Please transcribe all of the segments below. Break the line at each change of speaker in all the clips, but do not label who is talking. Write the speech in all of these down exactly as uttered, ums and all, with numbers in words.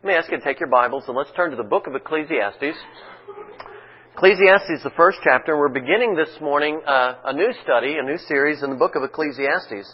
Let me ask you to take your Bibles and let's turn to the book of Ecclesiastes. Ecclesiastes, the first chapter. We're beginning this morning uh, a new study, a new series in the book of Ecclesiastes.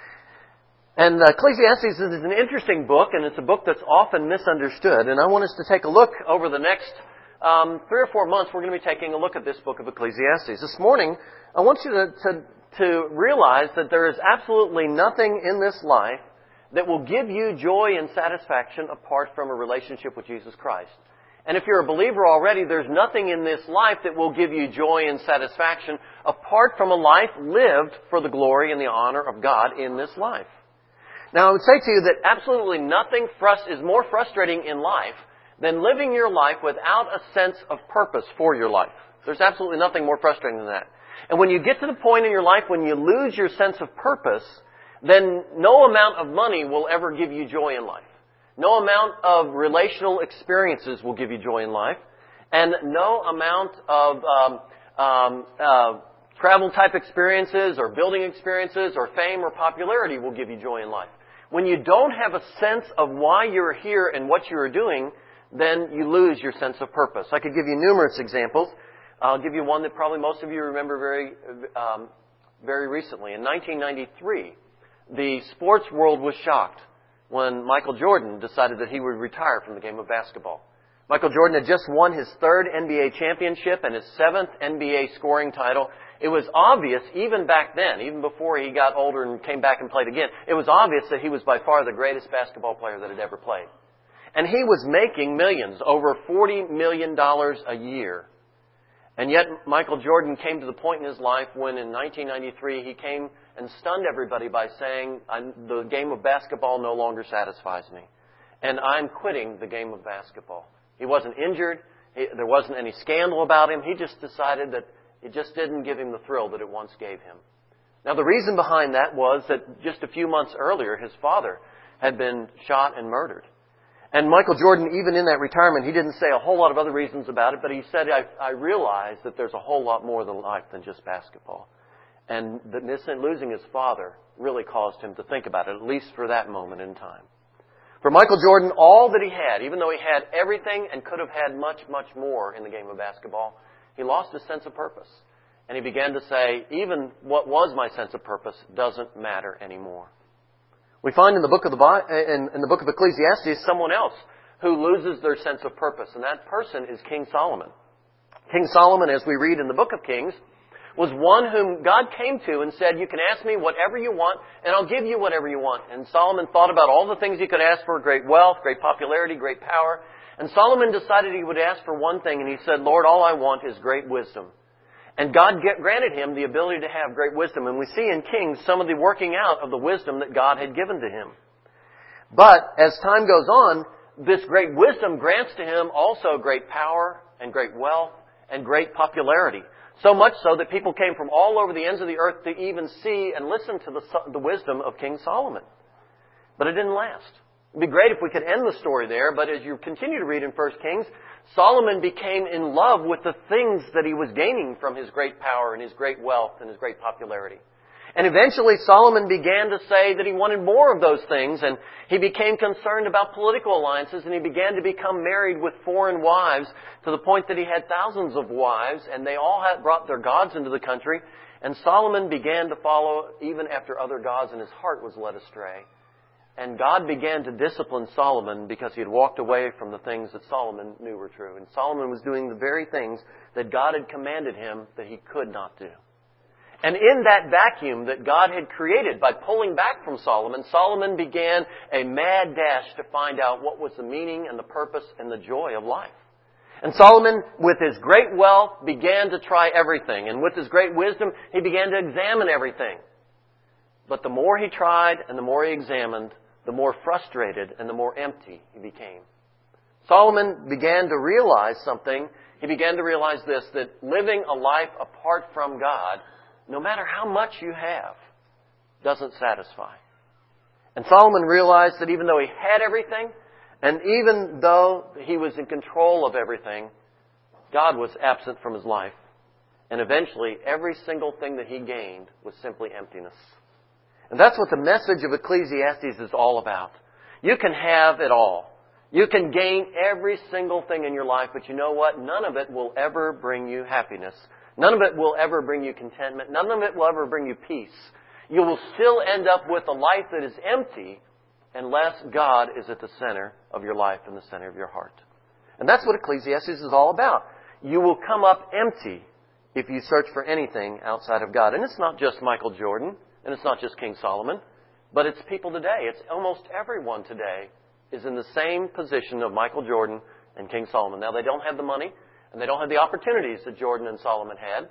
And uh, Ecclesiastes is an interesting book, and it's a book that's often misunderstood. And I want us to take a look over the next um, three or four months. We're going to be taking a look at this book of Ecclesiastes. This morning, I want you to, to, to realize that there is absolutely nothing in this life that will give you joy and satisfaction apart from a relationship with Jesus Christ. And if you're a believer already, there's nothing in this life that will give you joy and satisfaction apart from a life lived for the glory and the honor of God in this life. Now, I would say to you that absolutely nothing frust- is more frustrating in life than living your life without a sense of purpose for your life. There's absolutely nothing more frustrating than that. And when you get to the point in your life when you lose your sense of purpose, then no amount of money will ever give you joy in life. No amount of relational experiences will give you joy in life. And no amount of um, um, uh, travel-type experiences or building experiences or fame or popularity will give you joy in life. When you don't have a sense of why you're here and what you're doing, then you lose your sense of purpose. I could give you numerous examples. I'll give you one that probably most of you remember very, um, very recently. In nineteen ninety-three, the sports world was shocked when Michael Jordan decided that he would retire from the game of basketball. Michael Jordan had just won his third N B A championship and his seventh N B A scoring title. It was obvious, even back then, even before he got older and came back and played again, it was obvious that he was by far the greatest basketball player that had ever played. And he was making millions, over forty million dollars a year. And yet Michael Jordan came to the point in his life when in nineteen ninety-three he came and stunned everybody by saying, the game of basketball no longer satisfies me. And I'm quitting the game of basketball. He wasn't injured. He, there wasn't any scandal about him. He just decided that it just didn't give him the thrill that it once gave him. Now, the reason behind that was that just a few months earlier, his father had been shot and murdered. And Michael Jordan, even in that retirement, he didn't say a whole lot of other reasons about it, but he said, I, I realize that there's a whole lot more than life than just basketball. And that losing his father really caused him to think about it, at least for that moment in time. For Michael Jordan, all that he had, even though he had everything and could have had much, much more in the game of basketball, he lost his sense of purpose. And he began to say, even what was my sense of purpose doesn't matter anymore. We find in the book of the in, in the book of Ecclesiastes someone else who loses their sense of purpose, and that person is King Solomon. King Solomon, as we read in the book of Kings, was one whom God came to and said, you can ask me whatever you want, and I'll give you whatever you want. And Solomon thought about all the things he could ask for, great wealth, great popularity, great power. And Solomon decided he would ask for one thing, and he said, Lord, all I want is great wisdom. And God granted him the ability to have great wisdom. And we see in Kings some of the working out of the wisdom that God had given to him. But as time goes on, this great wisdom grants to him also great power and great wealth and great popularity. So much so that people came from all over the ends of the earth to even see and listen to the, the wisdom of King Solomon. But it didn't last. It would be great if we could end the story there, but as you continue to read in First Kings, Solomon became in love with the things that he was gaining from his great power and his great wealth and his great popularity. And eventually Solomon began to say that he wanted more of those things, and he became concerned about political alliances, and he began to become married with foreign wives to the point that he had thousands of wives, and they all had brought their gods into the country. And Solomon began to follow even after other gods, and his heart was led astray. And God began to discipline Solomon because he had walked away from the things that Solomon knew were true. And Solomon was doing the very things that God had commanded him that he could not do. And in that vacuum that God had created by pulling back from Solomon, Solomon began a mad dash to find out what was the meaning and the purpose and the joy of life. And Solomon, with his great wealth, began to try everything. And with his great wisdom, he began to examine everything. But the more he tried and the more he examined, the more frustrated and the more empty he became. Solomon began to realize something. He began to realize this, that living a life apart from God, no matter how much you have, doesn't satisfy. And Solomon realized that even though he had everything, and even though he was in control of everything, God was absent from his life. And eventually, every single thing that he gained was simply emptiness. And that's what the message of Ecclesiastes is all about. You can have it all. You can gain every single thing in your life, but you know what? None of it will ever bring you happiness. None of it will ever bring you contentment. None of it will ever bring you peace. You will still end up with a life that is empty unless God is at the center of your life and the center of your heart. And that's what Ecclesiastes is all about. You will come up empty if you search for anything outside of God. And it's not just Michael Jordan, and it's not just King Solomon, but it's people today. It's almost everyone today is in the same position of Michael Jordan and King Solomon. Now, they don't have the money, and they don't have the opportunities that Jordan and Solomon had,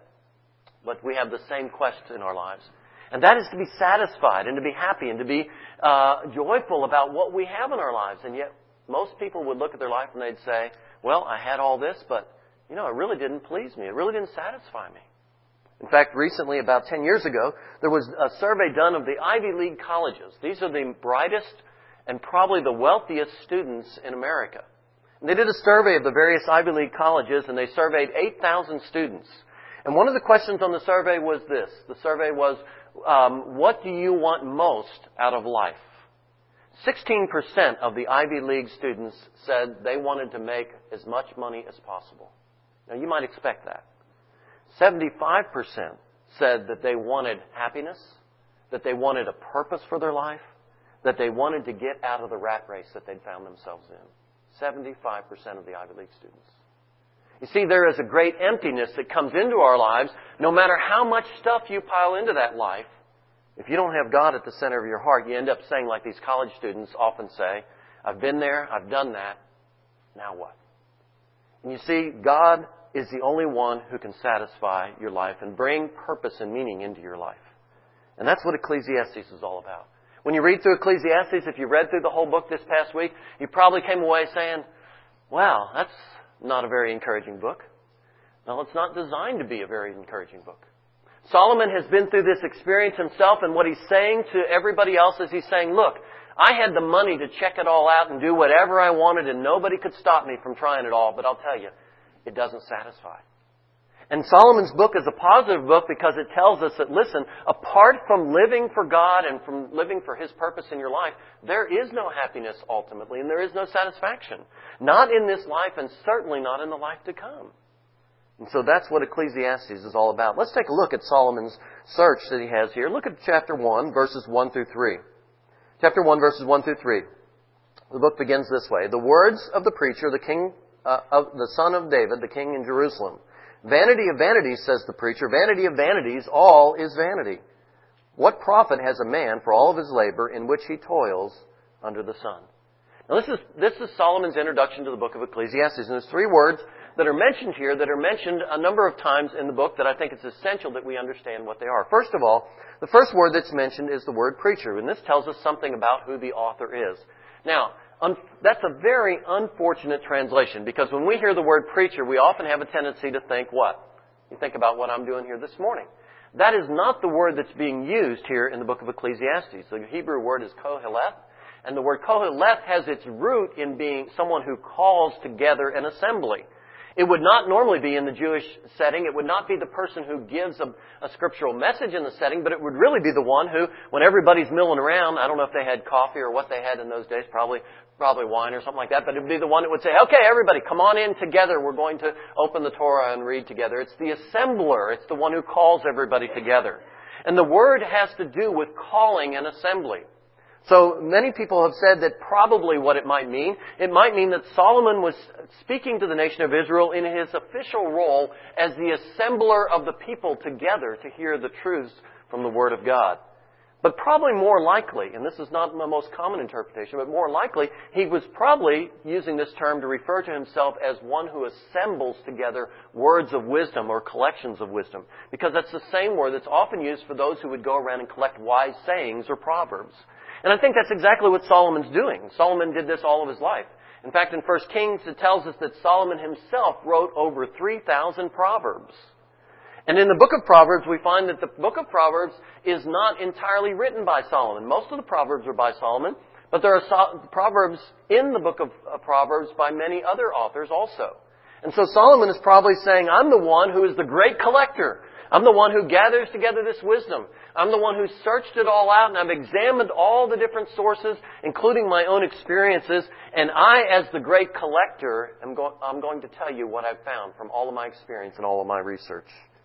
but we have the same quest in our lives. And that is to be satisfied and to be happy and to be uh, joyful about what we have in our lives. And yet, most people would look at their life and they'd say, well, I had all this, but, you know, it really didn't please me. It really didn't satisfy me. In fact, recently, about ten years ago, there was a survey done of the Ivy League colleges. These are the brightest and probably the wealthiest students in America. And they did a survey of the various Ivy League colleges, and they surveyed eight thousand students. And one of the questions on the survey was this. The survey was, um, what do you want most out of life? sixteen percent of the Ivy League students said they wanted to make as much money as possible. Now, you might expect that. seventy-five percent said that they wanted happiness, that they wanted a purpose for their life, that they wanted to get out of the rat race that they'd found themselves in. seventy-five percent of the Ivy League students. You see, there is a great emptiness that comes into our lives. No matter how much stuff you pile into that life, if you don't have God at the center of your heart, you end up saying, like these college students often say, I've been there, I've done that, now what? And you see, God is the only one who can satisfy your life and bring purpose and meaning into your life. And that's what Ecclesiastes is all about. When you read through Ecclesiastes, if you read through the whole book this past week, you probably came away saying, wow, that's not a very encouraging book. Well, it's not designed to be a very encouraging book. Solomon has been through this experience himself, and what he's saying to everybody else is he's saying, look, I had the money to check it all out and do whatever I wanted, and nobody could stop me from trying it all, but I'll tell you, it doesn't satisfy. And Solomon's book is a positive book because it tells us that, listen, apart from living for God and from living for His purpose in your life, there is no happiness ultimately, and there is no satisfaction. Not in this life, and certainly not in the life to come. And so that's what Ecclesiastes is all about. Let's take a look at Solomon's search that he has here. Look at chapter one, verses one through three. Chapter one, verses one through three. The book begins this way. The words of the preacher, the king, uh, of the son of David, the king in Jerusalem. Vanity of vanities, says the preacher, vanity of vanities, all is vanity. What profit has a man for all of his labor in which he toils under the sun? Now this is, this is Solomon's introduction to the book of Ecclesiastes. And there's three words that are mentioned here that are mentioned a number of times in the book that I think it's essential that we understand what they are. First of all, the first word that's mentioned is the word preacher. And this tells us something about who the author is. Now, Un- that's a very unfortunate translation because when we hear the word preacher, we often have a tendency to think what? You think about what I'm doing here this morning. That is not the word that's being used here in the book of Ecclesiastes. The Hebrew word is koheleth, and the word koheleth has its root in being someone who calls together an assembly. It would not normally be in the Jewish setting. It would not be the person who gives a, a scriptural message in the setting, but it would really be the one who, when everybody's milling around, I don't know if they had coffee or what they had in those days, probably probably wine or something like that, but it would be the one that would say, okay, everybody, come on in together. We're going to open the Torah and read together. It's the assembler. It's the one who calls everybody together. And the word has to do with calling an assembly. So many people have said that probably what it might mean, it might mean that Solomon was speaking to the nation of Israel in his official role as the assembler of the people together to hear the truths from the Word of God. But probably more likely, and this is not the most common interpretation, but more likely, he was probably using this term to refer to himself as one who assembles together words of wisdom or collections of wisdom. Because that's the same word that's often used for those who would go around and collect wise sayings or proverbs. And I think that's exactly what Solomon's doing. Solomon did this all of his life. In fact, in First Kings, it tells us that Solomon himself wrote over three thousand proverbs. And in the book of Proverbs, we find that the book of Proverbs is not entirely written by Solomon. Most of the Proverbs are by Solomon, but there are so- Proverbs in the book of uh, Proverbs by many other authors also. And so Solomon is probably saying, I'm the one who is the great collector I'm the one who gathers together this wisdom. I'm the one who searched it all out, and I've examined all the different sources, including my own experiences. And I, as the great collector, am go- I'm going to tell you what I've found from all of my experience and all of my research.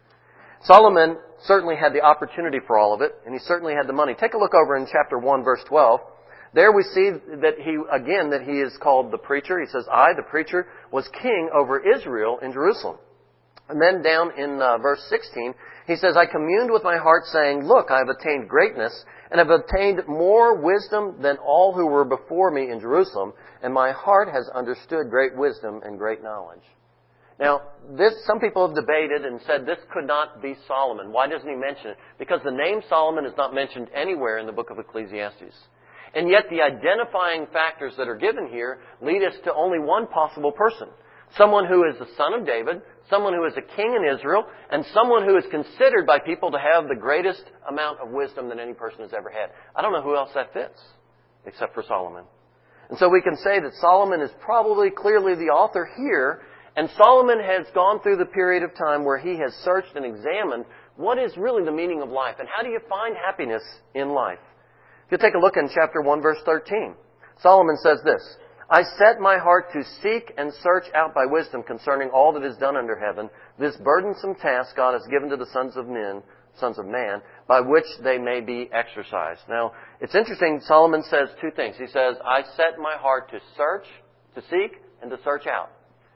Solomon certainly had the opportunity for all of it, and he certainly had the money. Take a look over in chapter one, verse twelve. There we see that he, again, that he is called the preacher. He says, I, the preacher, was king over Israel in Jerusalem. And then down in uh, verse sixteen, he says, I communed with my heart, saying, Look, I have attained greatness, and have obtained more wisdom than all who were before me in Jerusalem, and my heart has understood great wisdom and great knowledge. Now, this, some people have debated and said this could not be Solomon. Why doesn't he mention it? Because the name Solomon is not mentioned anywhere in the book of Ecclesiastes. And yet the identifying factors that are given here lead us to only one possible person. Someone who is the son of David, someone who is a king in Israel, and someone who is considered by people to have the greatest amount of wisdom that any person has ever had. I don't know who else that fits, except for Solomon. And so we can say that Solomon is probably clearly the author here, and Solomon has gone through the period of time where he has searched and examined what is really the meaning of life, and how do you find happiness in life. If you take a look in chapter one, verse thirteen, Solomon says this, I set my heart to seek and search out by wisdom concerning all that is done under heaven, this burdensome task God has given to the sons of men, sons of man, by which they may be exercised. Now, it's interesting, Solomon says two things. He says, I set my heart to search, to seek, and to search out.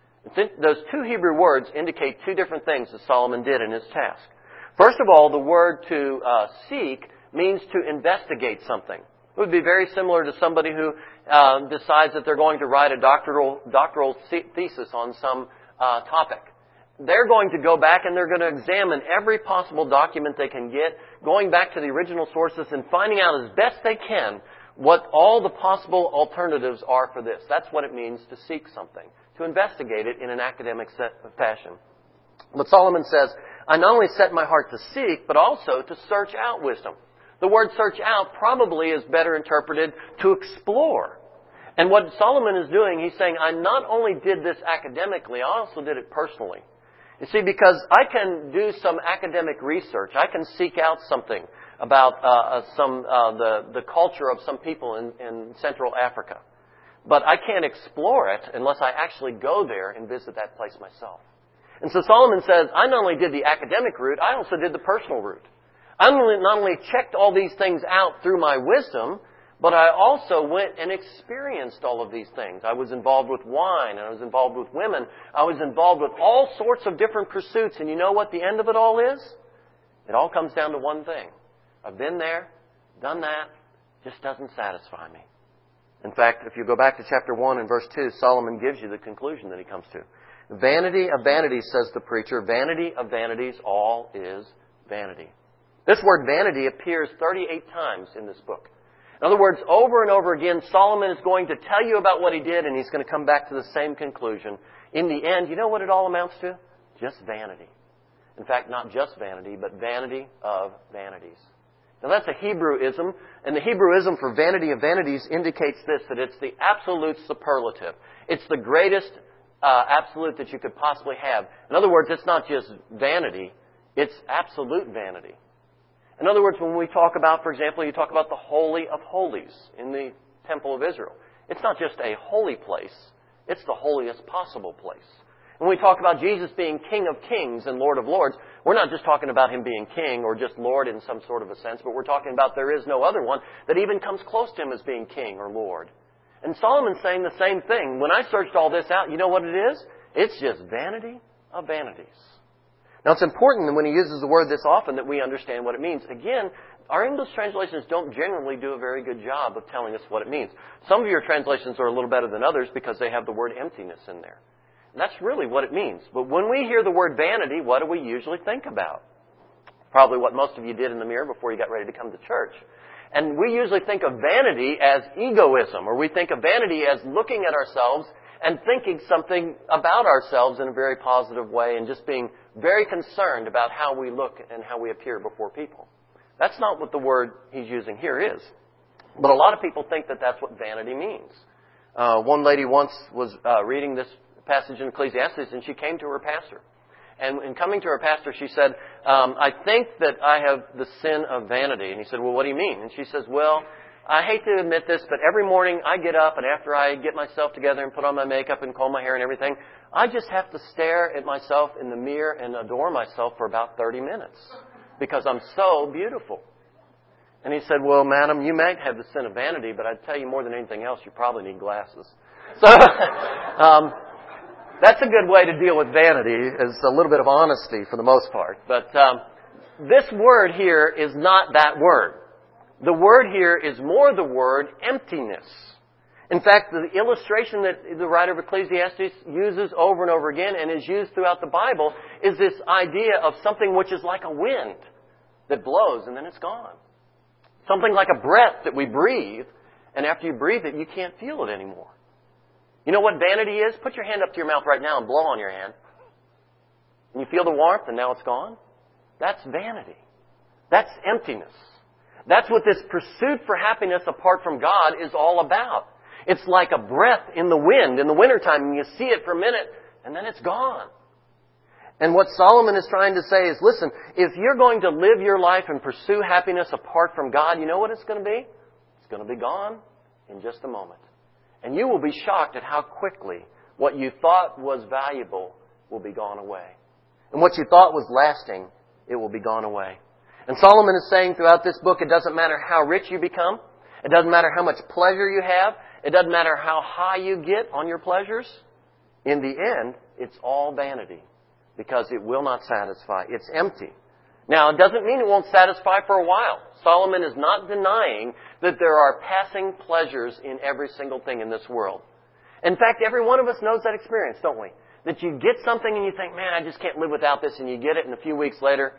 Those two Hebrew words indicate two different things that Solomon did in his task. First of all, the word to uh, seek means to investigate something. It would be very similar to somebody who uh, decides that they're going to write a doctoral doctoral thesis on some uh, topic. They're going to go back and they're going to examine every possible document they can get, going back to the original sources and finding out as best they can what all the possible alternatives are for this. That's what it means to seek something, to investigate it in an academic set of fashion. But Solomon says, I not only set my heart to seek, but also to search out wisdom. The word search out probably is better interpreted to explore. And what Solomon is doing, he's saying, I not only did this academically, I also did it personally. You see, because I can do some academic research. I can seek out something about uh, some uh, the, the culture of some people in, in Central Africa. But I can't explore it unless I actually go there and visit that place myself. And so Solomon says, I not only did the academic route, I also did the personal route. I not only checked all these things out through my wisdom, but I also went and experienced all of these things. I was involved with wine, and I was involved with women. I was involved with all sorts of different pursuits. And you know what the end of it all is? It all comes down to one thing. I've been there, done that, just doesn't satisfy me. In fact, if you go back to chapter one and verse two, Solomon gives you the conclusion that he comes to. Vanity of vanities, says the preacher, vanity of vanities, all is vanity. This word vanity appears thirty-eight times in this book. In other words, over and over again, Solomon is going to tell you about what he did, and he's going to come back to the same conclusion. In the end, you know what it all amounts to? Just vanity. In fact, not just vanity, but vanity of vanities. Now that's a Hebrewism, and the Hebrewism for vanity of vanities indicates this, that it's the absolute superlative. It's the greatest uh, absolute that you could possibly have. In other words, it's not just vanity, it's absolute vanity. In other words, when we talk about, for example, you talk about the Holy of Holies in the Temple of Israel. It's not just a holy place, it's the holiest possible place. When we talk about Jesus being King of Kings and Lord of Lords, we're not just talking about Him being King or just Lord in some sort of a sense, but we're talking about there is no other one that even comes close to Him as being King or Lord. And Solomon's saying the same thing. When I searched all this out, you know what it is? It's just vanity of vanities. Now, it's important that when he uses the word this often that we understand what it means. Again, our English translations don't generally do a very good job of telling us what it means. Some of your translations are a little better than others because they have the word emptiness in there. And that's really what it means. But when we hear the word vanity, what do we usually think about? Probably what most of you did in the mirror before you got ready to come to church. And we usually think of vanity as egoism, or we think of vanity as looking at ourselves and thinking something about ourselves in a very positive way and just being very concerned about how we look and how we appear before people. That's not what the word he's using here is. But a lot of people think that that's what vanity means. Uh, one lady once was uh, reading this passage in Ecclesiastes, and she came to her pastor. And in coming to her pastor, she said, um, I think that I have the sin of vanity. And he said, well, what do you mean? And she says, well, I hate to admit this, but every morning I get up and after I get myself together and put on my makeup and comb my hair and everything, I just have to stare at myself in the mirror and adore myself for about thirty minutes because I'm so beautiful. And he said, well, madam, you might have the sin of vanity, but I'd tell you more than anything else, you probably need glasses. So um, that's a good way to deal with vanity, is a little bit of honesty for the most part. But um, this word here is not that word. The word here is more the word emptiness. In fact, the illustration that the writer of Ecclesiastes uses over and over again and is used throughout the Bible is this idea of something which is like a wind that blows and then it's gone. Something like a breath that we breathe, and after you breathe it, you can't feel it anymore. You know what vanity is? Put your hand up to your mouth right now and blow on your hand. And you feel the warmth and now it's gone? That's vanity. That's emptiness. That's what this pursuit for happiness apart from God is all about. It's like a breath in the wind in the wintertime, and you see it for a minute, and then it's gone. And what Solomon is trying to say is, listen, if you're going to live your life and pursue happiness apart from God, you know what it's going to be? It's going to be gone in just a moment. And you will be shocked at how quickly what you thought was valuable will be gone away. And what you thought was lasting, it will be gone away. And Solomon is saying throughout this book, it doesn't matter how rich you become. It doesn't matter how much pleasure you have. It doesn't matter how high you get on your pleasures. In the end, it's all vanity because it will not satisfy. It's empty. Now, it doesn't mean it won't satisfy for a while. Solomon is not denying that there are passing pleasures in every single thing in this world. In fact, every one of us knows that experience, don't we? That you get something and you think, man, I just can't live without this, and you get it, and a few weeks later,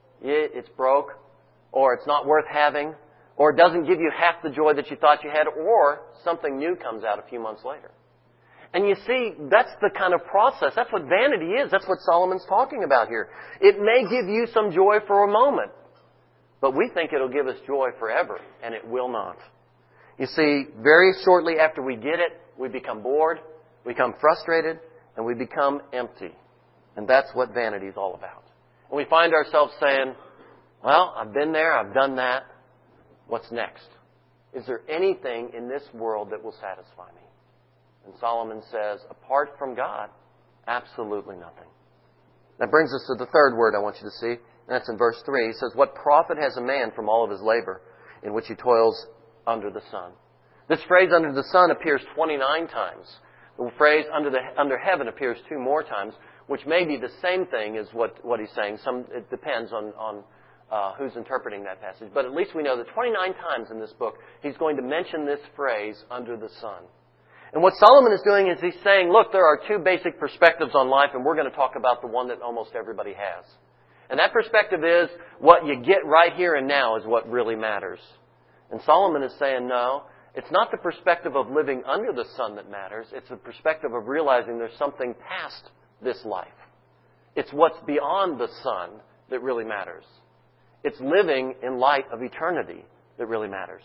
it's broke, or it's not worth having, or it doesn't give you half the joy that you thought you had, or something new comes out a few months later. And you see, that's the kind of process. That's what vanity is. That's what Solomon's talking about here. It may give you some joy for a moment, but we think it'll give us joy forever, and it will not. You see, very shortly after we get it, we become bored, we become frustrated, and we become empty. And that's what vanity is all about. And we find ourselves saying, well, I've been there, I've done that. What's next? Is there anything in this world that will satisfy me? And Solomon says, apart from God, absolutely nothing. That brings us to the third word I want you to see, and that's in verse three. He says, what profit has a man from all of his labor in which he toils under the sun? This phrase, under the sun, appears twenty-nine times. The phrase, under the under heaven, appears two more times, which may be the same thing as what, what he's saying. Some, it depends on, on uh, who's interpreting that passage. But at least we know that twenty-nine times in this book, he's going to mention this phrase, under the sun. And what Solomon is doing is he's saying, look, there are two basic perspectives on life, and we're going to talk about the one that almost everybody has. And that perspective is, what you get right here and now is what really matters. And Solomon is saying, no, it's not the perspective of living under the sun that matters. It's the perspective of realizing there's something past this life. It's what's beyond the sun that really matters. It's living in light of eternity that really matters.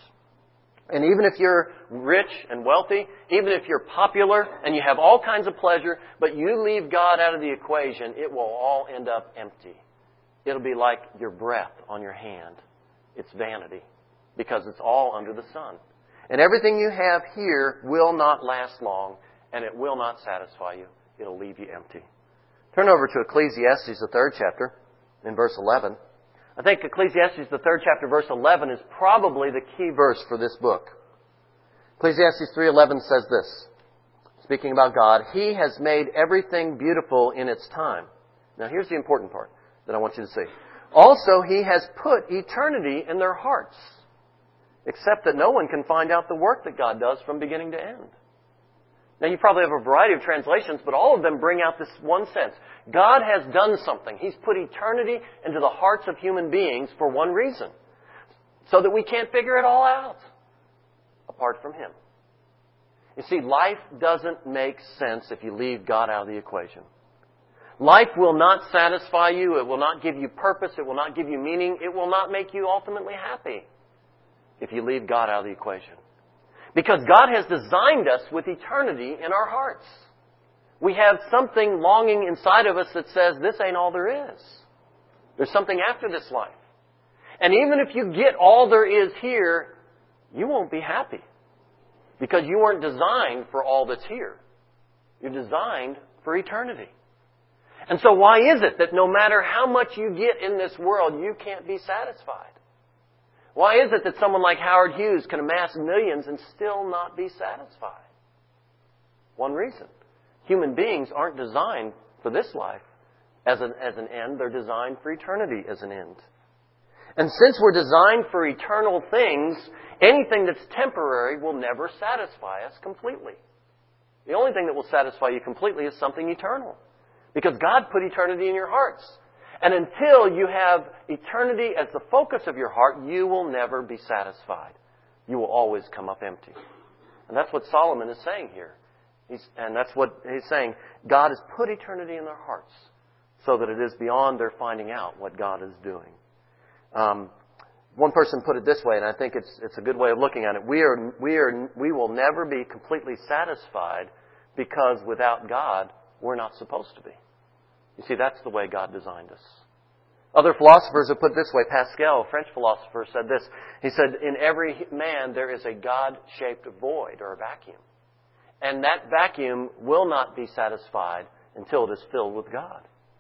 And even if you're rich and wealthy, even if you're popular and you have all kinds of pleasure, but you leave God out of the equation, it will all end up empty. It'll be like your breath on your hand. It's vanity because it's all under the sun. And everything you have here will not last long, and it will not satisfy you. It'll leave you empty. Turn over to Ecclesiastes, the third chapter, in verse eleven. I think Ecclesiastes, the third chapter, verse eleven, is probably the key verse for this book. Ecclesiastes three eleven says this, speaking about God, He has made everything beautiful in its time. Now here's the important part that I want you to see. Also, He has put eternity in their hearts, except that no one can find out the work that God does from beginning to end. Now, you probably have a variety of translations, but all of them bring out this one sense. God has done something. He's put eternity into the hearts of human beings for one reason, so that we can't figure it all out apart from Him. You see, life doesn't make sense if you leave God out of the equation. Life will not satisfy you. It will not give you purpose. It will not give you meaning. It will not make you ultimately happy if you leave God out of the equation. Because God has designed us with eternity in our hearts. We have something longing inside of us that says, this ain't all there is. There's something after this life. And even if you get all there is here, you won't be happy. Because you weren't designed for all that's here. You're designed for eternity. And so why is it that no matter how much you get in this world, you can't be satisfied? Why is it that someone like Howard Hughes can amass millions and still not be satisfied? One reason. Human beings aren't designed for this life as an, as an end. They're designed for eternity as an end. And since we're designed for eternal things, anything that's temporary will never satisfy us completely. The only thing that will satisfy you completely is something eternal. Because God put eternity in your hearts. And until you have eternity as the focus of your heart, you will never be satisfied. You will always come up empty. And that's what Solomon is saying here. He's, and that's what he's saying. God has put eternity in their hearts so that it is beyond their finding out what God is doing. Um, one person put it this way, and I think it's it's a good way of looking at it. We are we are we will never be completely satisfied because without God, we're not supposed to be. You see, that's the way God designed us. Other philosophers have put it this way. Pascal, a French philosopher, said this. He said, in every man there is a God-shaped void or a vacuum. And that vacuum will not be satisfied until it is filled with God.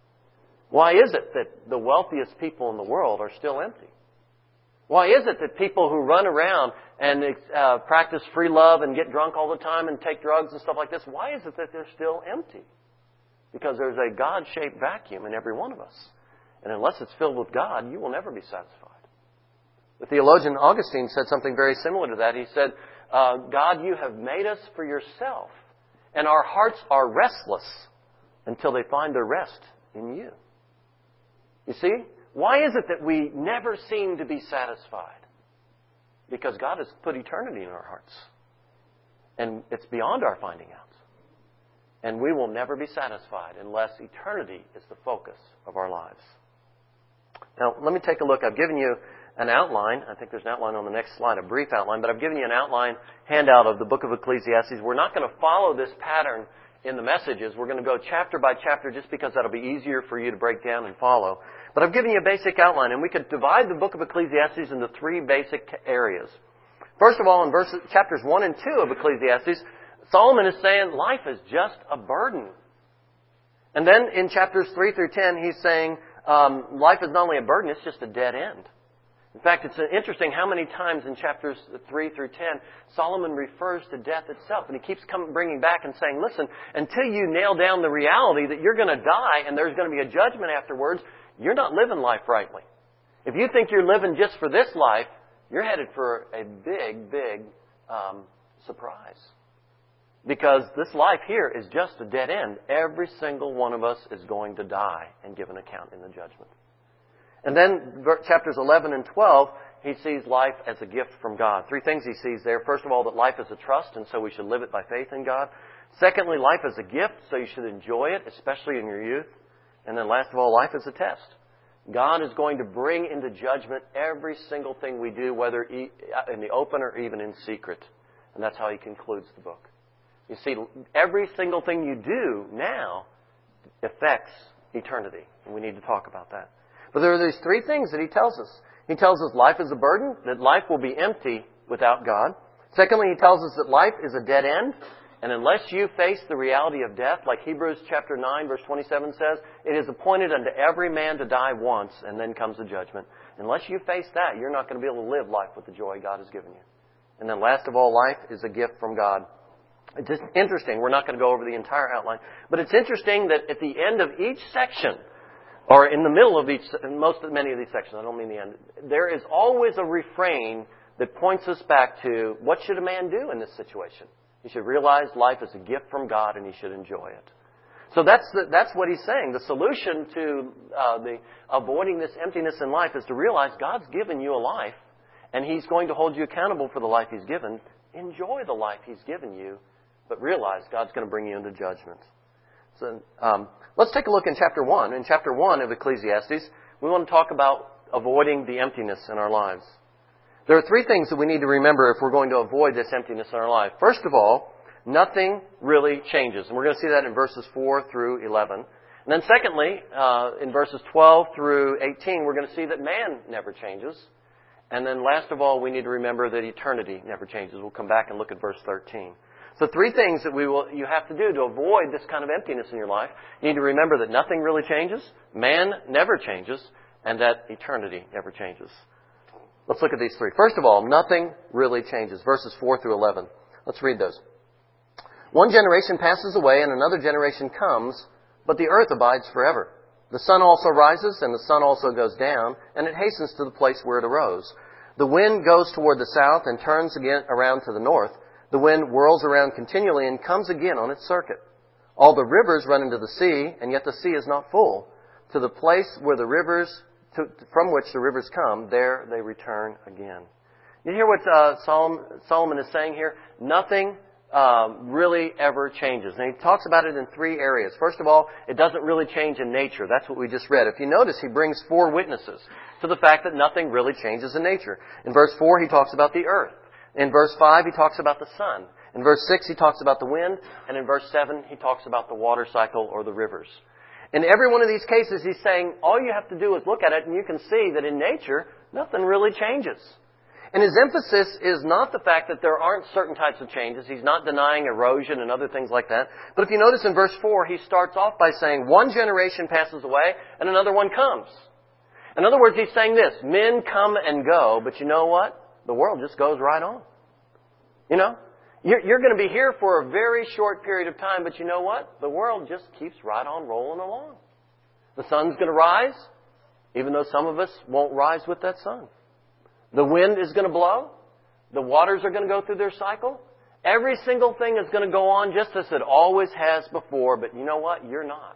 Why is it that the wealthiest people in the world are still empty? Why is it that people who run around and uh, practice free love and get drunk all the time and take drugs and stuff like this, why is it that they're still empty? Because there's a God-shaped vacuum in every one of us. And unless it's filled with God, you will never be satisfied. The theologian Augustine said something very similar to that. He said, uh, God, you have made us for yourself, and our hearts are restless until they find their rest in you. You see? Why is it that we never seem to be satisfied? Because God has put eternity in our hearts. And it's beyond our finding out. And we will never be satisfied unless eternity is the focus of our lives. Now, let me take a look. I've given you an outline. I think there's an outline on the next slide, a brief outline. But I've given you an outline handout of the book of Ecclesiastes. We're not going to follow this pattern in the messages. We're going to go chapter by chapter just because that'll be easier for you to break down and follow. But I've given you a basic outline. And we could divide the book of Ecclesiastes into three basic areas. First of all, in verses, chapters one and two of Ecclesiastes, Solomon is saying life is just a burden. And then in chapters three through ten, he's saying um, life is not only a burden, it's just a dead end. In fact, it's interesting how many times in chapters three through ten, Solomon refers to death itself. And he keeps coming, bringing back and saying, listen, until you nail down the reality that you're going to die and there's going to be a judgment afterwards, you're not living life rightly. If you think you're living just for this life, you're headed for a big, big um, surprise. Because this life here is just a dead end. Every single one of us is going to die and give an account in the judgment. And then chapters eleven and twelve, he sees life as a gift from God. Three things he sees there. First of all, that life is a trust, and so we should live it by faith in God. Secondly, life is a gift, so you should enjoy it, especially in your youth. And then last of all, life is a test. God is going to bring into judgment every single thing we do, whether in the open or even in secret. And that's how he concludes the book. You see, every single thing you do now affects eternity. And we need to talk about that. But there are these three things that he tells us. He tells us life is a burden, that life will be empty without God. Secondly, he tells us that life is a dead end. And unless you face the reality of death, like Hebrews chapter nine, verse twenty-seven says, it is appointed unto every man to die once, and then comes the judgment. Unless you face that, you're not going to be able to live life with the joy God has given you. And then last of all, life is a gift from God. It's just interesting. We're not going to go over the entire outline. But it's interesting that at the end of each section, or in the middle of each, most of many of these sections, I don't mean the end, there is always a refrain that points us back to what should a man do in this situation? He should realize life is a gift from God and he should enjoy it. So that's the, that's what he's saying. The solution to uh, the avoiding this emptiness in life is to realize God's given you a life and he's going to hold you accountable for the life he's given. Enjoy the life he's given you, but realize God's going to bring you into judgment. So um, let's take a look in chapter one. In chapter one of Ecclesiastes, we want to talk about avoiding the emptiness in our lives. There are three things that we need to remember if we're going to avoid this emptiness in our life. First of all, Nothing really changes. And we're going to see that in verses four through eleven. And then secondly, uh, in verses twelve through eighteen, we're going to see that man never changes. And then last of all, we need to remember that eternity never changes. We'll come back and look at verse thirteen. So three things that we will you have to do to avoid this kind of emptiness in your life. You need to remember that nothing really changes, man never changes, and that eternity never changes. Let's look at these three. First of all, nothing really changes. Verses four through eleven. Let's read those. One generation passes away and another generation comes, but the earth abides forever. The sun also rises and the sun also goes down, and it hastens to the place where it arose. The wind goes toward the south and turns again around to the north. The wind whirls around continually and comes again on its circuit. All the rivers run into the sea, and yet the sea is not full. To the place where the rivers, to, from which the rivers come, there they return again. You hear what uh, Solomon, Solomon is saying here? Nothing um, really ever changes. And he talks about it in three areas. First of all, it doesn't really change in nature. That's what we just read. If you notice, he brings four witnesses to the fact that nothing really changes in nature. In verse four, he talks about the earth. In verse five, he talks about the sun. In verse six, he talks about the wind. And in verse seven, he talks about the water cycle or the rivers. In every one of these cases, he's saying, all you have to do is look at it and you can see that in nature, nothing really changes. And his emphasis is not the fact that there aren't certain types of changes. He's not denying erosion and other things like that. But if you notice in verse four, he starts off by saying, one generation passes away and another one comes. In other words, he's saying this, men come and go, but you know what? The world just goes right on. You know, you're, you're going to be here for a very short period of time, but you know what? The world just keeps right on rolling along. The sun's going to rise, even though some of us won't rise with that sun. The wind is going to blow. The waters are going to go through their cycle. Every single thing is going to go on just as it always has before, but you know what? You're not.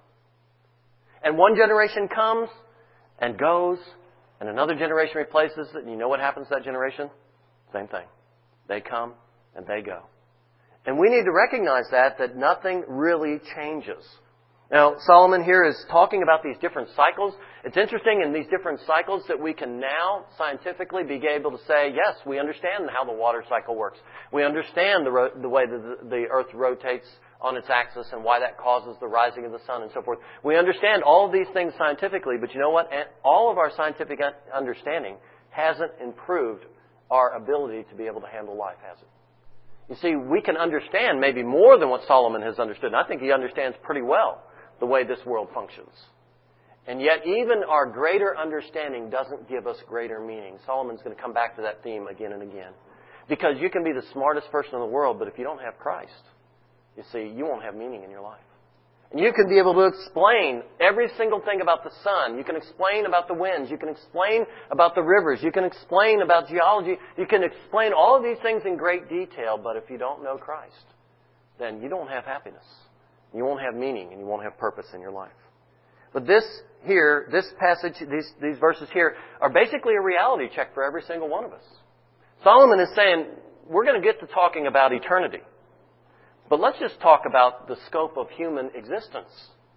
And one generation comes and goes, and another generation replaces it, and you know what happens to that generation? Same thing. They come and they go. And we need to recognize that, that nothing really changes. Now, Solomon here is talking about these different cycles. It's interesting in these different cycles that we can now scientifically be able to say, yes, we understand how the water cycle works. We understand the, ro- the way that the, the earth rotates on its axis and why that causes the rising of the sun and so forth. We understand all of these things scientifically, but you know what? All of our scientific understanding hasn't improved our ability to be able to handle life, has it? You see, we can understand maybe more than what Solomon has understood. And I think he understands pretty well the way this world functions. And yet even our greater understanding doesn't give us greater meaning. Solomon's going to come back to that theme again and again. Because you can be the smartest person in the world, but if you don't have Christ, you see, you won't have meaning in your life. And you can be able to explain every single thing about the sun. You can explain about the winds. You can explain about the rivers. You can explain about geology. You can explain all of these things in great detail, but if you don't know Christ, then you don't have happiness. You won't have meaning and you won't have purpose in your life. But this here, this passage, these, these verses here are basically a reality check for every single one of us. Solomon is saying, we're going to get to talking about eternity. But let's just talk about the scope of human existence.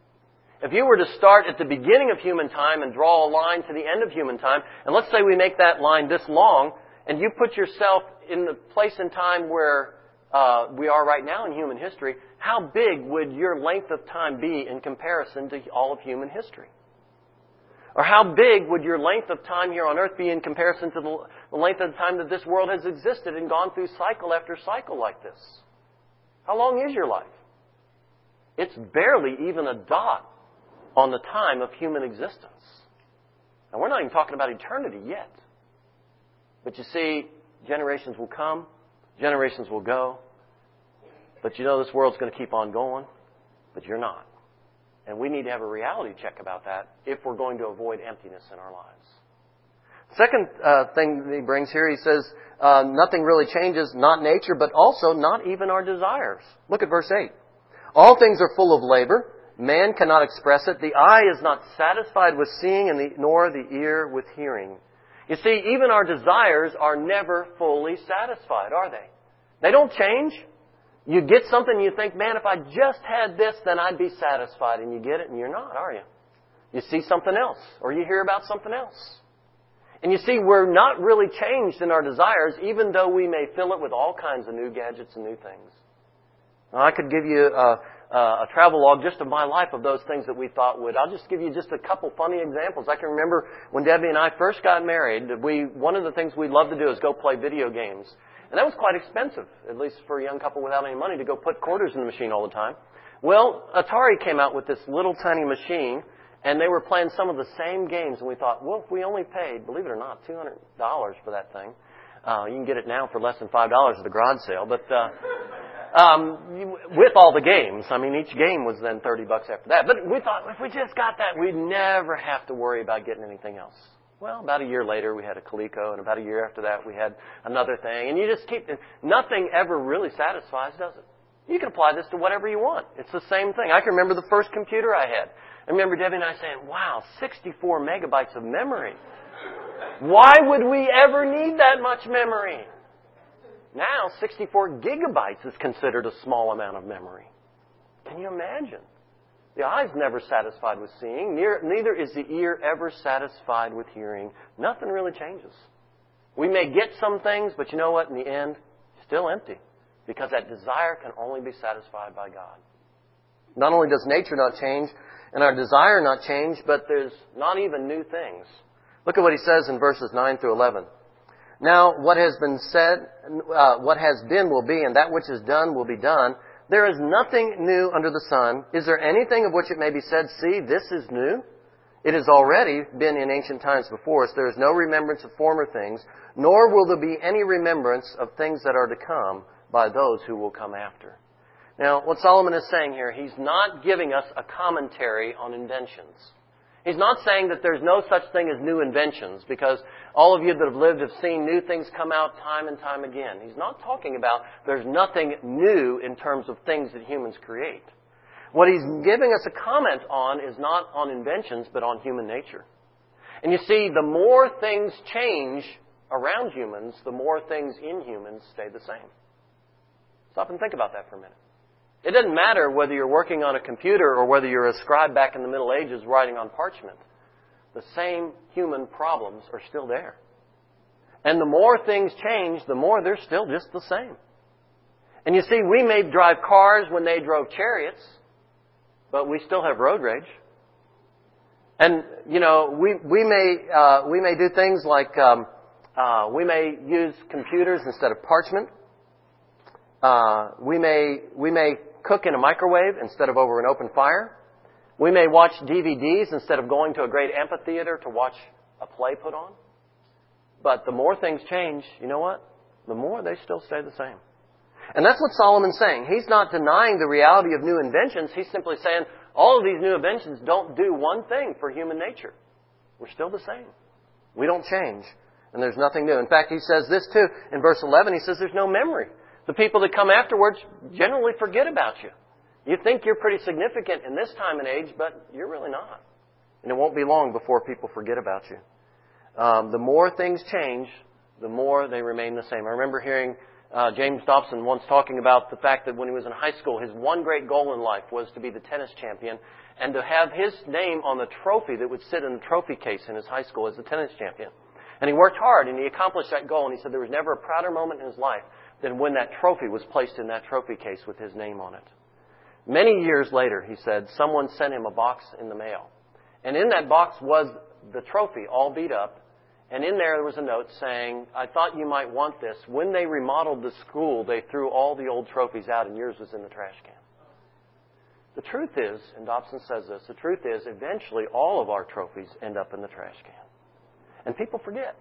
If you were to start at the beginning of human time and draw a line to the end of human time, and let's say we make that line this long, and you put yourself in the place and time where uh, we are right now in human history, how big would your length of time be in comparison to all of human history? Or how big would your length of time here on earth be in comparison to the length of time that this world has existed and gone through cycle after cycle like this? How long is your life? It's barely even a dot on the time of human existence. And we're not even talking about eternity yet. But you see, generations will come, generations will go. But you know this world's going to keep on going, but you're not. And we need to have a reality check about that if we're going to avoid emptiness in our lives. Second uh, thing that he brings here, he says, uh, nothing really changes, not nature, but also not even our desires. Look at verse eight. All things are full of labor. Man cannot express it. The eye is not satisfied with seeing, and the, nor the ear with hearing. You see, even our desires are never fully satisfied, are they? They don't change. You get something and you think, man, if I just had this, then I'd be satisfied. And you get it and you're not, are you? You see something else, or you hear about something else. And you see, we're not really changed in our desires, even though we may fill it with all kinds of new gadgets and new things. I could give you a, a travel log just of my life of those things that we thought would. I'll just give you just a couple funny examples. I can remember when Debbie and I first got married, we one of the things we loved to do is go play video games. And that was quite expensive, at least for a young couple without any money, to go put quarters in the machine all the time. Well, Atari came out with this little tiny machine, and they were playing some of the same games. And we thought, well, if we only paid, believe it or not, two hundred dollars for that thing. Uh, you can get it now for less than five dollars at the garage sale. But uh, um, with all the games, I mean, each game was then thirty bucks after that. But we thought, if we just got that, we'd never have to worry about getting anything else. Well, about a year later, we had a Coleco, and about a year after that, we had another thing. And you just keep, nothing ever really satisfies, does it? You can apply this to whatever you want. It's the same thing. I can remember the first computer I had. I remember Debbie and I saying, wow, sixty-four megabytes of memory. Why would we ever need that much memory? Now, sixty-four gigabytes is considered a small amount of memory. Can you imagine? The eye's never satisfied with seeing. Neither is the ear ever satisfied with hearing. Nothing really changes. We may get some things, but you know what? In the end, still empty. Because that desire can only be satisfied by God. Not only does nature not change, and our desire not change, but there's not even new things. Look at what he says in verses nine through eleven. Now, what has been said, uh, what has been will be, and that which is done will be done. There is nothing new under the sun. Is there anything of which it may be said, see, this is new? It has already been in ancient times before us. There is no remembrance of former things, nor will there be any remembrance of things that are to come by those who will come after. Now, what Solomon is saying here, he's not giving us a commentary on inventions. He's not saying that there's no such thing as new inventions, because all of you that have lived have seen new things come out time and time again. He's not talking about there's nothing new in terms of things that humans create. What he's giving us a comment on is not on inventions, but on human nature. And you see, the more things change around humans, the more things in humans stay the same. Stop and think about that for a minute. It doesn't matter whether you're working on a computer or whether you're a scribe back in the Middle Ages writing on parchment. The same human problems are still there. And the more things change, the more they're still just the same. And you see, we may drive cars when they drove chariots, but we still have road rage. And, you know, we, we may, uh, we may do things like, um, uh, we may use computers instead of parchment. Uh, we may, we may cook in a microwave instead of over an open fire. We may watch D V Ds instead of going to a great amphitheater to watch a play put on. But the more things change, you know what? The more they still stay the same. And that's what Solomon's saying. He's not denying the reality of new inventions. He's simply saying all of these new inventions don't do one thing for human nature. We're still the same. We don't change. And there's nothing new. In fact, he says this too. In verse eleven, he says there's no memory. The people that come afterwards generally forget about you. You think you're pretty significant in this time and age, but you're really not. And it won't be long before people forget about you. Um, the more things change, the more they remain the same. I remember hearing uh, James Dobson once talking about the fact that when he was in high school, his one great goal in life was to be the tennis champion and to have his name on the trophy that would sit in the trophy case in his high school as the tennis champion. And he worked hard and he accomplished that goal, and he said there was never a prouder moment in his life than when that trophy was placed in that trophy case with his name on it. Many years later, he said, someone sent him a box in the mail. And in that box was the trophy all beat up. And in there, there was a note saying, I thought you might want this. When they remodeled the school, they threw all the old trophies out and yours was in the trash can. The truth is, and Dobson says this, the truth is eventually all of our trophies end up in the trash can. And people forget.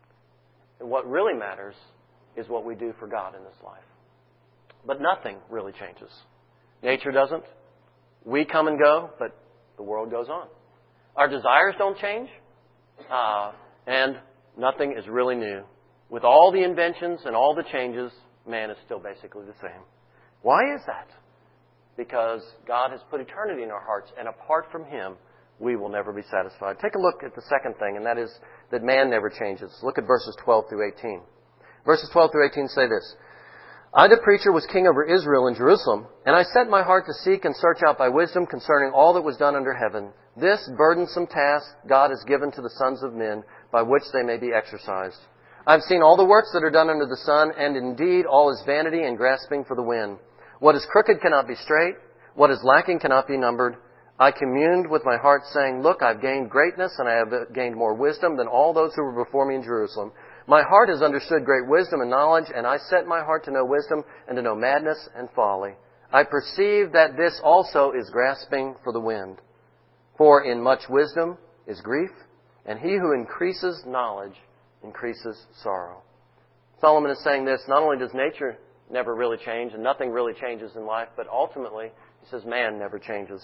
And what really matters is what we do for God in this life. But nothing really changes. Nature doesn't. We come and go, but the world goes on. Our desires don't change, uh, and nothing is really new. With all the inventions and all the changes, man is still basically the same. Why is that? Because God has put eternity in our hearts, and apart from Him, we will never be satisfied. Take a look at the second thing, and that is that man never changes. Look at verses twelve through eighteen. Verses twelve through eighteen say this. I, the preacher, was king over Israel in Jerusalem, and I set my heart to seek and search out by wisdom concerning all that was done under heaven. This burdensome task God has given to the sons of men, by which they may be exercised. I have seen all the works that are done under the sun, and indeed all is vanity and grasping for the wind. What is crooked cannot be straight. What is lacking cannot be numbered. I communed with my heart, saying, Look, I've gained greatness, and I have gained more wisdom than all those who were before me in Jerusalem. My heart has understood great wisdom and knowledge, and I set my heart to know wisdom and to know madness and folly. I perceive that this also is grasping for the wind. For in much wisdom is grief, and he who increases knowledge increases sorrow. Solomon is saying this, not only does nature never really change, and nothing really changes in life, but ultimately, he says man never changes.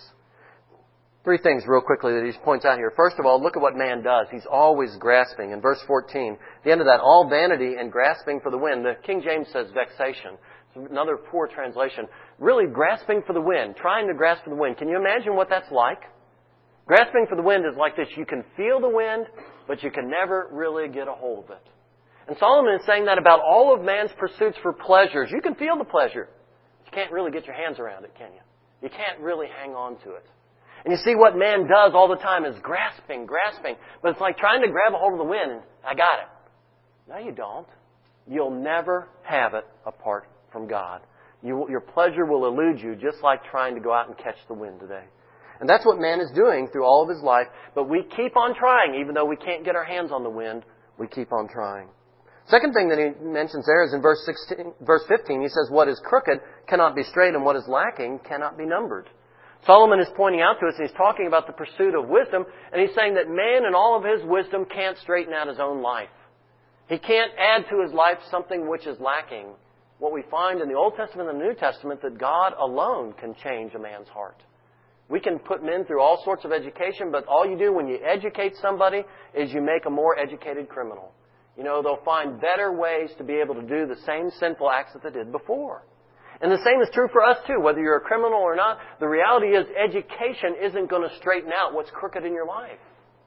Three things real quickly that he points out here. First of all, look at what man does. He's always grasping. In verse fourteen, at the end of that, all vanity and grasping for the wind. The King James says vexation. It's another poor translation. Really grasping for the wind, trying to grasp for the wind. Can you imagine what that's like? Grasping for the wind is like this. You can feel the wind, but you can never really get a hold of it. And Solomon is saying that about all of man's pursuits for pleasures. You can feel the pleasure. You can't really get your hands around it, can you? You can't really hang on to it. And you see what man does all the time is grasping, grasping. But it's like trying to grab a hold of the wind and I got it. No, you don't. You'll never have it apart from God. You, your pleasure will elude you just like trying to go out and catch the wind today. And that's what man is doing through all of his life. But we keep on trying. Even though we can't get our hands on the wind, we keep on trying. Second thing that he mentions there is in verse sixteen, verse fifteen. He says, What is crooked cannot be straight, and what is lacking cannot be numbered. Solomon is pointing out to us, and he's talking about the pursuit of wisdom, and he's saying that man in all of his wisdom can't straighten out his own life. He can't add to his life something which is lacking. What we find in the Old Testament and the New Testament, that God alone can change a man's heart. We can put men through all sorts of education, but all you do when you educate somebody is you make a more educated criminal. You know, they'll find better ways to be able to do the same sinful acts that they did before. And the same is true for us too. Whether you're a criminal or not, the reality is education isn't going to straighten out what's crooked in your life.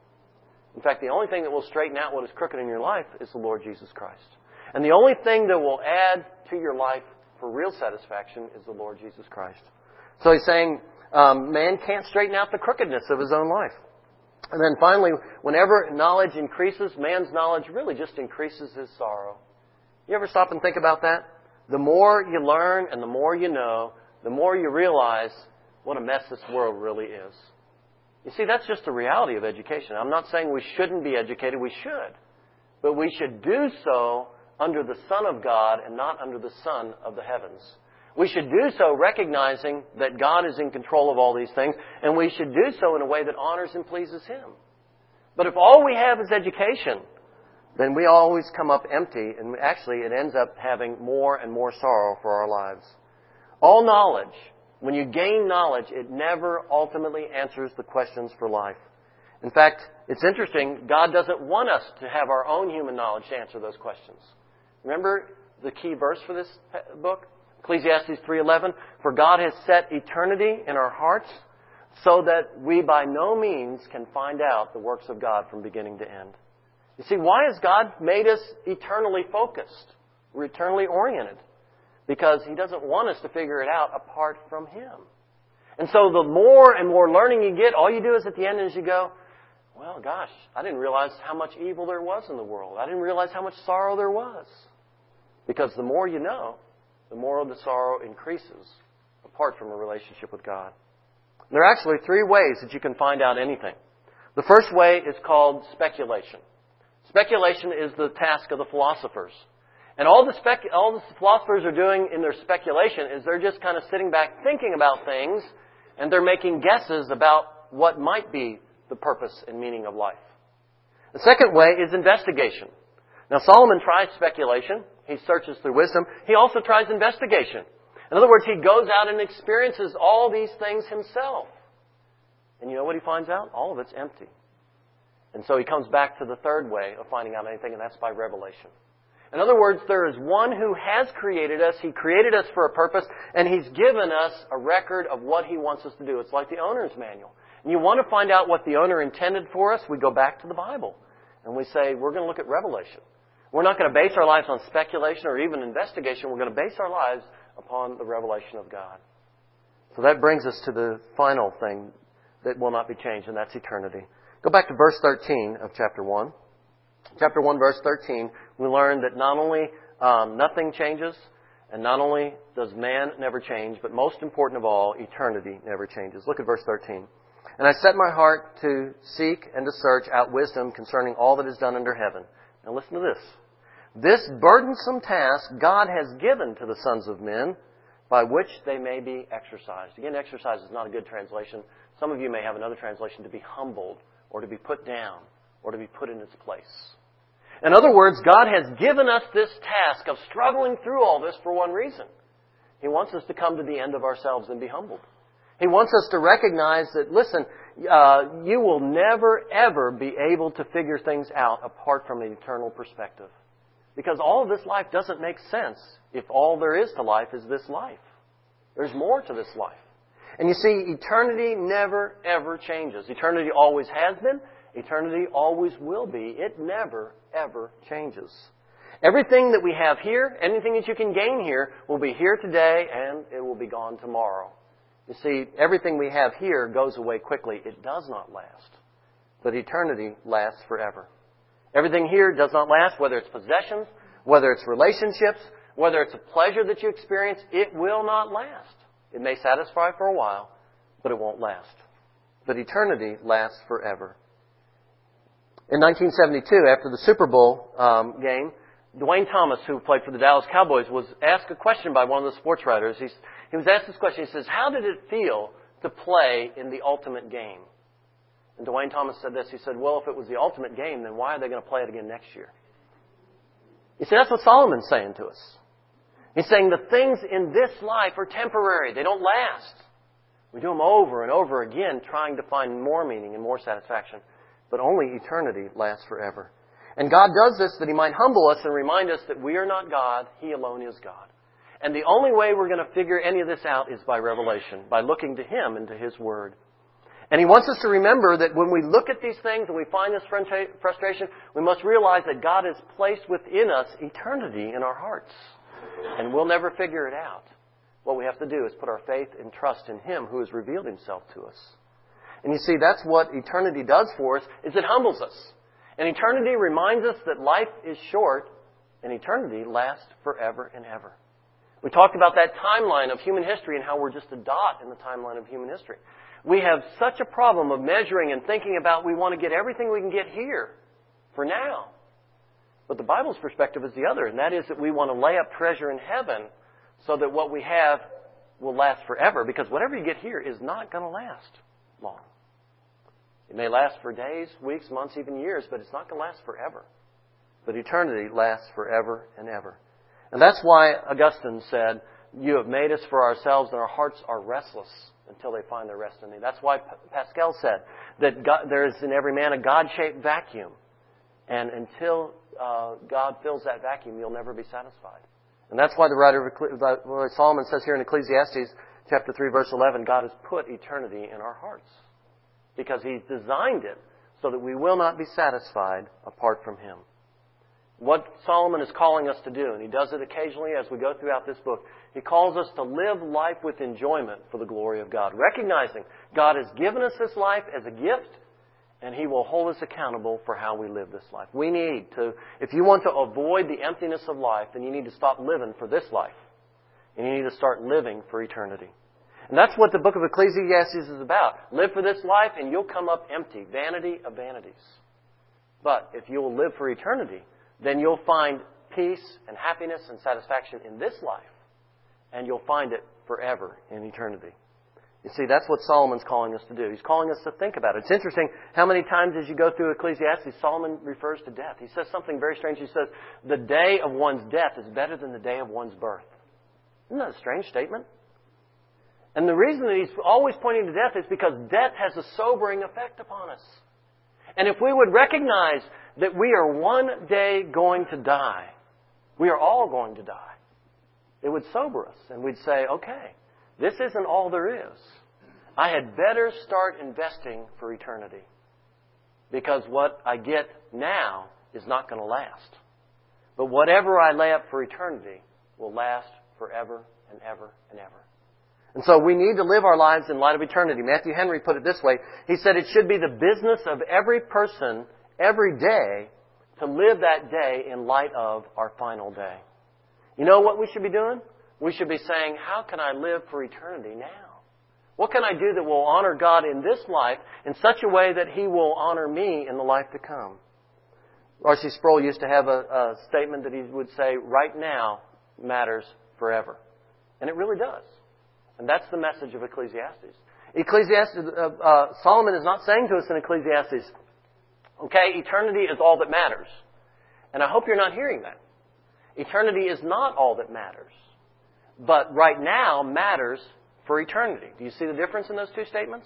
In fact, the only thing that will straighten out what is crooked in your life is the Lord Jesus Christ. And the only thing that will add to your life for real satisfaction is the Lord Jesus Christ. So he's saying um, man can't straighten out the crookedness of his own life. And then finally, whenever knowledge increases, man's knowledge really just increases his sorrow. You ever stop and think about that? The more you learn and the more you know, the more you realize what a mess this world really is. You see, that's just the reality of education. I'm not saying we shouldn't be educated. We should. But we should do so under the Son of God and not under the Son of the heavens. We should do so recognizing that God is in control of all these things, and we should do so in a way that honors and pleases Him. But if all we have is education, then we always come up empty, and actually it ends up having more and more sorrow for our lives. All knowledge, when you gain knowledge, it never ultimately answers the questions for life. In fact, it's interesting, God doesn't want us to have our own human knowledge to answer those questions. Remember the key verse for this book? Ecclesiastes three eleven, For God has set eternity in our hearts so that we by no means can find out the works of God from beginning to end. You see, why has God made us eternally focused? We're eternally oriented. Because He doesn't want us to figure it out apart from Him. And so the more and more learning you get, all you do is at the end is you go, well, gosh, I didn't realize how much evil there was in the world. I didn't realize how much sorrow there was. Because the more you know, the more the sorrow increases apart from a relationship with God. There are actually three ways that you can find out anything. The first way is called speculation. Speculation is the task of the philosophers. And all the, spec- all the philosophers are doing in their speculation is they're just kind of sitting back thinking about things, and they're making guesses about what might be the purpose and meaning of life. The second way is investigation. Now, Solomon tries speculation. He searches through wisdom. He also tries investigation. In other words, he goes out and experiences all these things himself. And you know what he finds out? All of it's empty. And so he comes back to the third way of finding out anything, and that's by revelation. In other words, there is one who has created us. He created us for a purpose, and He's given us a record of what He wants us to do. It's like the owner's manual. And you want to find out what the owner intended for us, we go back to the Bible. And we say, we're going to look at revelation. We're not going to base our lives on speculation or even investigation. We're going to base our lives upon the revelation of God. So that brings us to the final thing that will not be changed, and that's eternity. Go back to verse thirteen of chapter one. Chapter one, verse thirteen, we learn that not only um, nothing changes, And not only does man never change, but most important of all, eternity never changes. Look at verse thirteen. And I set my heart to seek and to search out wisdom concerning all that is done under heaven. Now listen to this. This burdensome task God has given to the sons of men, by which they may be exercised. Again, exercise is not a good translation. Some of you may have another translation, to be humbled, or to be put down, or to be put in its place. In other words, God has given us this task of struggling through all this for one reason. He wants us to come to the end of ourselves and be humbled. He wants us to recognize that, listen, uh, you will never, ever be able to figure things out apart from an eternal perspective. Because all of this life doesn't make sense if all there is to life is this life. There's more to this life. And you see, eternity never, ever changes. Eternity always has been. Eternity always will be. It never, ever changes. Everything that we have here, anything that you can gain here, will be here today and it will be gone tomorrow. You see, everything we have here goes away quickly. It does not last. But eternity lasts forever. Everything here does not last, whether it's possessions, whether it's relationships, whether it's a pleasure that you experience, it will not last. It may satisfy for a while, but it won't last. But eternity lasts forever. In nineteen seventy-two, after the Super Bowl um, game, Dwayne Thomas, who played for the Dallas Cowboys, was asked a question by one of the sports writers. He's, he was asked this question. He says, how did it feel to play in the ultimate game? And Dwayne Thomas said this. He said, well, if it was the ultimate game, then why are they going to play it again next year? You see, that's what Solomon's saying to us. He's saying the things in this life are temporary. They don't last. We do them over and over again, trying to find more meaning and more satisfaction. But only eternity lasts forever. And God does this that He might humble us and remind us that we are not God. He alone is God. And the only way we're going to figure any of this out is by revelation, by looking to Him and to His Word. And He wants us to remember that when we look at these things and we find this frustration, we must realize that God has placed within us eternity in our hearts. And we'll never figure it out. What we have to do is put our faith and trust in Him who has revealed Himself to us. And you see, that's what eternity does for us, is it humbles us. And eternity reminds us that life is short and eternity lasts forever and ever. We talked about that timeline of human history and how we're just a dot in the timeline of human history. We have such a problem of measuring and thinking about we want to get everything we can get here for now. But the Bible's perspective is the other, and that is that we want to lay up treasure in heaven so that what we have will last forever, because whatever you get here is not going to last long. It may last for days, weeks, months, even years, but it's not going to last forever. But eternity lasts forever and ever. And that's why Augustine said, you have made us for ourselves and our hearts are restless until they find their rest in Thee. That's why Pascal said that God, there is in every man a God-shaped vacuum. And until uh, God fills that vacuum, you'll never be satisfied. And that's why the writer of Solomon says here in Ecclesiastes chapter three, verse eleven, God has put eternity in our hearts. Because He's designed it so that we will not be satisfied apart from Him. What Solomon is calling us to do, and he does it occasionally as we go throughout this book, he calls us to live life with enjoyment for the glory of God, recognizing God has given us this life as a gift, and He will hold us accountable for how we live this life. We need to, if you want to avoid the emptiness of life, then you need to stop living for this life, and you need to start living for eternity. And that's what the book of Ecclesiastes is about. Live for this life, and you'll come up empty, vanity of vanities. But if you will live for eternity, then you'll find peace and happiness and satisfaction in this life. And you'll find it forever in eternity. You see, that's what Solomon's calling us to do. He's calling us to think about it. It's interesting how many times as you go through Ecclesiastes, Solomon refers to death. He says something very strange. He says, the day of one's death is better than the day of one's birth. Isn't that a strange statement? And the reason that he's always pointing to death is because death has a sobering effect upon us. And if we would recognize that we are one day going to die, we are all going to die, it would sober us. And we'd say, okay, this isn't all there is. I had better start investing for eternity. Because what I get now is not going to last. But whatever I lay up for eternity will last forever and ever and ever. And so we need to live our lives in light of eternity. Matthew Henry put it this way. He said it should be the business of every person every day to live that day in light of our final day. You know what we should be doing? We should be saying, how can I live for eternity now? What can I do that will honor God in this life in such a way that He will honor me in the life to come? R C Sproul used to have a, a statement that he would say, right now matters forever. And it really does. And that's the message of Ecclesiastes. Ecclesiastes, uh, uh, Solomon is not saying to us in Ecclesiastes, okay, eternity is all that matters. And I hope you're not hearing that. Eternity is not all that matters. But right now matters for eternity. Do you see the difference in those two statements?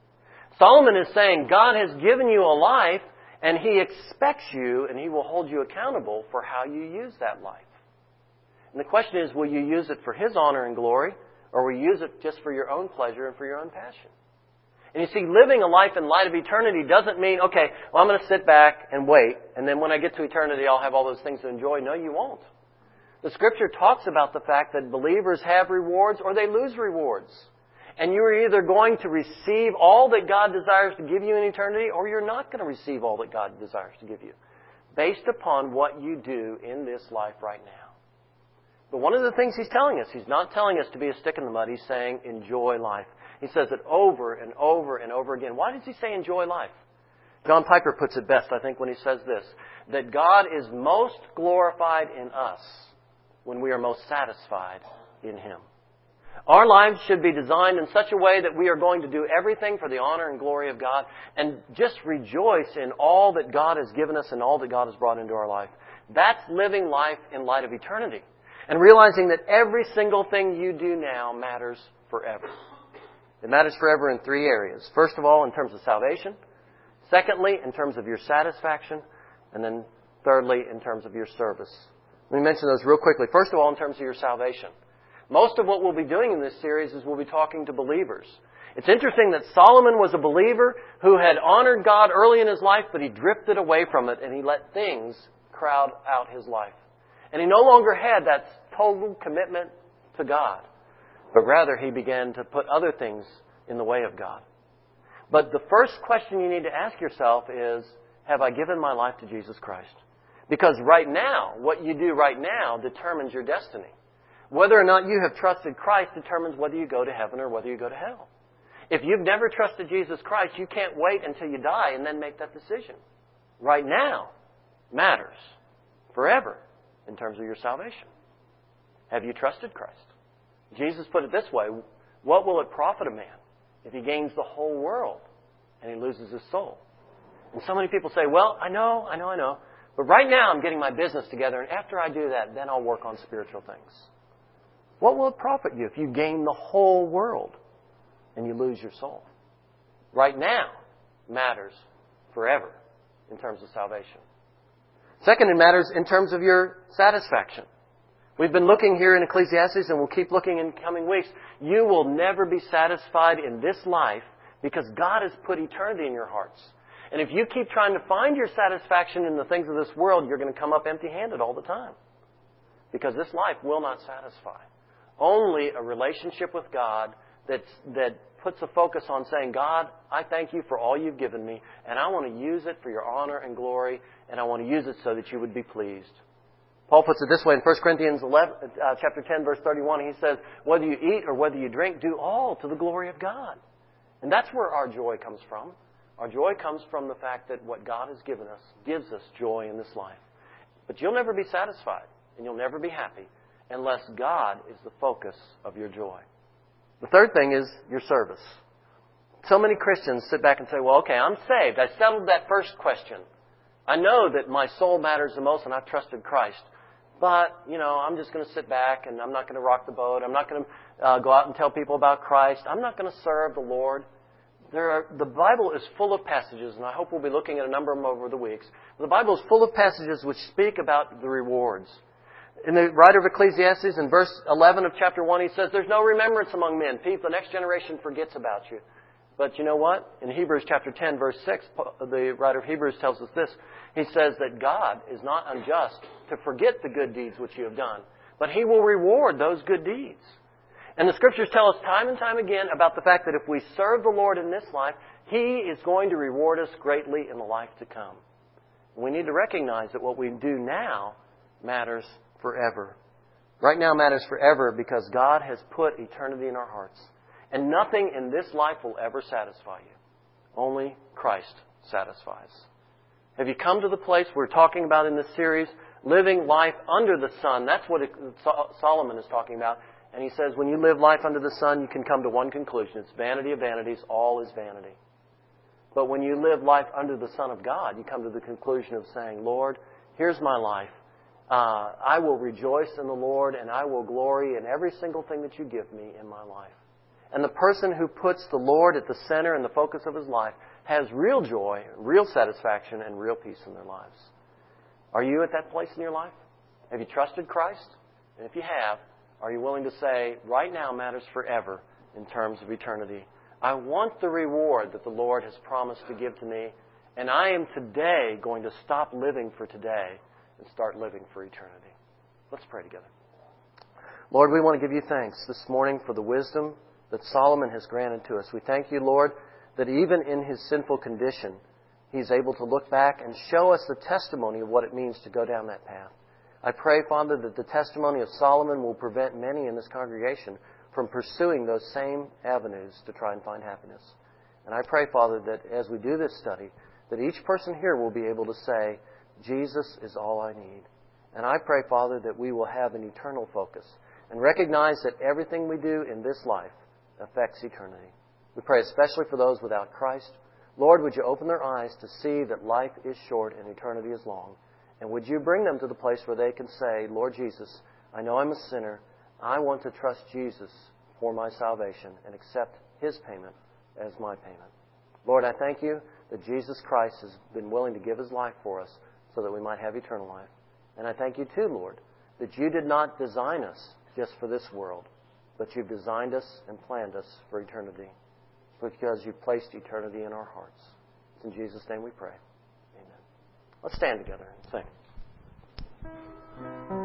Solomon is saying God has given you a life and He expects you and He will hold you accountable for how you use that life. And the question is, will you use it for His honor and glory, or will you use it just for your own pleasure and for your own passion? And you see, living a life in light of eternity doesn't mean, okay, well, I'm going to sit back and wait, and then when I get to eternity, I'll have all those things to enjoy. No, you won't. The Scripture talks about the fact that believers have rewards or they lose rewards. And you are either going to receive all that God desires to give you in eternity, or you're not going to receive all that God desires to give you, based upon what you do in this life right now. But one of the things He's telling us, He's not telling us to be a stick in the mud. He's saying, enjoy life. He says it over and over and over again. Why does He say enjoy life? John Piper puts it best, I think, when he says this, that God is most glorified in us when we are most satisfied in Him. Our lives should be designed in such a way that we are going to do everything for the honor and glory of God and just rejoice in all that God has given us and all that God has brought into our life. That's living life in light of eternity. And realizing that every single thing you do now matters forever. It matters forever in three areas. First of all, in terms of salvation. Secondly, in terms of your satisfaction. And then thirdly, in terms of your service. Let me mention those real quickly. First of all, in terms of your salvation. Most of what we'll be doing in this series is we'll be talking to believers. It's interesting that Solomon was a believer who had honored God early in his life, but he drifted away from it and he let things crowd out his life. And he no longer had that total commitment to God, but rather he began to put other things in the way of God. But the first question you need to ask yourself is, have I given my life to Jesus Christ? Because right now, what you do right now determines your destiny. Whether or not you have trusted Christ determines whether you go to heaven or whether you go to hell. If you've never trusted Jesus Christ, you can't wait until you die and then make that decision. Right now matters forever in terms of your salvation. Have you trusted Christ? Jesus put it this way, what will it profit a man if he gains the whole world and he loses his soul? And so many people say, well, I know, I know, I know, but right now I'm getting my business together, and after I do that, then I'll work on spiritual things. What will it profit you if you gain the whole world and you lose your soul? Right now matters forever in terms of salvation. Second, it matters in terms of your satisfaction. We've been looking here in Ecclesiastes, and we'll keep looking in coming weeks. You will never be satisfied in this life because God has put eternity in your hearts. And if you keep trying to find your satisfaction in the things of this world, you're going to come up empty-handed all the time. Because this life will not satisfy. Only a relationship with God that's, that puts a focus on saying, God, I thank you for all you've given me, and I want to use it for your honor and glory, and I want to use it so that you would be pleased. Paul puts it this way in First Corinthians eleven, uh, chapter ten, verse thirty-one. He says, whether you eat or whether you drink, do all to the glory of God. And that's where our joy comes from. Our joy comes from the fact that what God has given us gives us joy in this life. But you'll never be satisfied, and you'll never be happy, unless God is the focus of your joy. The third thing is your service. So many Christians sit back and say, well, okay, I'm saved. I settled that first question. I know that my soul matters the most and I've trusted Christ. But, you know, I'm just going to sit back and I'm not going to rock the boat. I'm not going to uh, go out and tell people about Christ. I'm not going to serve the Lord. There are, the Bible is full of passages, and I hope we'll be looking at a number of them over the weeks. The Bible is full of passages which speak about the rewards. In the writer of Ecclesiastes, in verse eleven of chapter one, he says, there's no remembrance among men. People, the next generation forgets about you. But you know what? In Hebrews chapter ten, verse six, the writer of Hebrews tells us this. He says that God is not unjust to forget the good deeds which you have done, but He will reward those good deeds. And the Scriptures tell us time and time again about the fact that if we serve the Lord in this life, He is going to reward us greatly in the life to come. We need to recognize that what we do now matters forever. Right now matters forever because God has put eternity in our hearts. And nothing in this life will ever satisfy you. Only Christ satisfies. Have you come to the place we're talking about in this series, living life under the sun? That's what it, Solomon is talking about. And he says, when you live life under the sun, you can come to one conclusion. It's vanity of vanities. All is vanity. But when you live life under the Son of God, you come to the conclusion of saying, Lord, here's my life. Uh, I will rejoice in the Lord, and I will glory in every single thing that you give me in my life. And the person who puts the Lord at the center and the focus of his life has real joy, real satisfaction, and real peace in their lives. Are you at that place in your life? Have you trusted Christ? And if you have, are you willing to say, right now matters forever in terms of eternity? I want the reward that the Lord has promised to give to me, and I am today going to stop living for today and start living for eternity. Let's pray together. Lord, we want to give you thanks this morning for the wisdom that Solomon has granted to us. We thank you, Lord, that even in his sinful condition, he's able to look back and show us the testimony of what it means to go down that path. I pray, Father, that the testimony of Solomon will prevent many in this congregation from pursuing those same avenues to try and find happiness. And I pray, Father, that as we do this study, that each person here will be able to say, Jesus is all I need. And I pray, Father, that we will have an eternal focus and recognize that everything we do in this life affects eternity. We pray especially for those without Christ. Lord, would you open their eyes to see that life is short and eternity is long? And would you bring them to the place where they can say, Lord Jesus, I know I'm a sinner. I want to trust Jesus for my salvation and accept His payment as my payment. Lord, I thank you that Jesus Christ has been willing to give His life for us so that we might have eternal life. And I thank you too, Lord, that you did not design us just for this world, but you've designed us and planned us for eternity because you placed eternity in our hearts. It's in Jesus' name we pray. Amen. Let's stand together and sing.